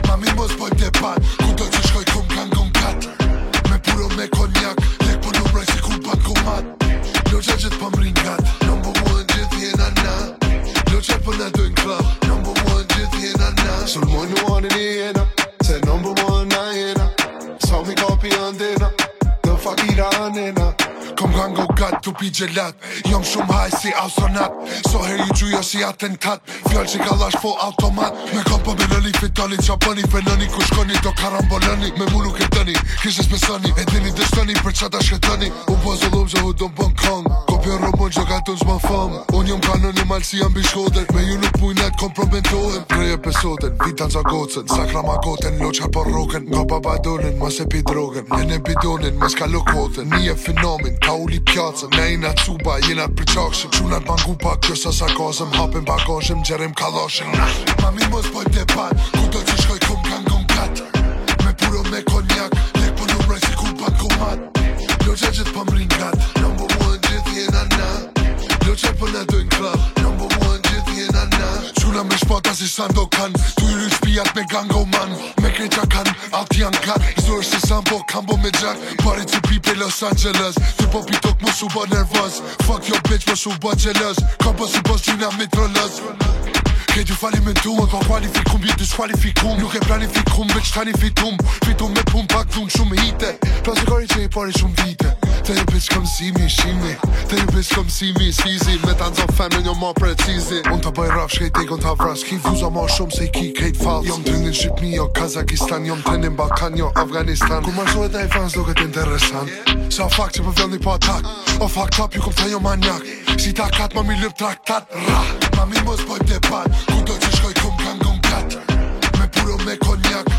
Mami mos bojmë debat, kudo që shkoj kum kanë gongat. Me puro me konjak, lek po numroj si kur bankomat. Loqa gjithë po mringat, number one gjithë jena na. Loqa po na dojnë klab, number one gjithë jena na. Sulmoj në anin e jena, se number one na jena. Sa mi kapi andena, dhe fakira anena. Kom kanë go gat, tu pi gjelat. Jom shumë haj si asonat. So her ju gjuja si atentat. Fjall që ka lash po automat. Me kom po beloni fitoni, qa bëni fenoni. Ku shkoni do karamboloni. Me mu nuk e tëni, kishës besoni. E dini dështoni për qata shketoni. U po zullum që hu do m'bën kong. Kopjo romon që ka tun s'ma fam. Unë jom kanon i malë si jam bishkodet. Me ju nuk mujnet kompromentohen. Prej episoden, vitan za gocen. Sakra ma goten, loqa po roken. Nga babadonin, mas e pi drogen. Lene bidonin, mas ka lokoten. Nije fenomen, ka uli pjacën. Ne jena cuba, jena përqakshëm. Qunat mangu pa kërsa sa gazëm. Hapim bagazëm, gjerim kalashëm. Mami mos boj debat, kudo që shkoj kum kanë gongat. Me puro me konjak, lek po numroj si kur bankomat. Loqa gjithë po mringat, number one gjithë jena na. Loqa po na dojnë klab, number one gjithë jena na. Quna me shpata si Sandokan, tu i ryq pijat me gango man. Me kreqa kan, alt janë kat. Zorë si Sambo, kambo me gjak. Pari që pipe Los Angeles. Ty po pitok mos u bo nervoz. Fuck your bitch mos u bo jealous. Ka po si bos gjina mitrolës. Këtë ju falimentum, po kualifikum, ju disqualifikum. Nuk e planifikum, veç tani fitum. Fitum me pun pak dhun shumë hite. Plasikori që i pari shumë vite. Te ju bitch kom si mi shimi. Te ju bitch kom si mi sfizi. Me ta nxon femnin jo ma precizi. Unë të bëj raf shkejt e kon ta vras. Ki vuza ma shumë se i ki kejt fals. Jom tëndin Shqipni, jo Kazakistan. Jom tëndin Balkan, jo Afganistan. Kur marsohet e i fans duket interesant. Sa fakt që po vjellni po atak. O fucked up, ju kom të jo manjak. Si takat, mami lëp traktat. Ra, mami mos bojmë debat. Kudo që shkoj kum kanë gongat. Me puro me konjak,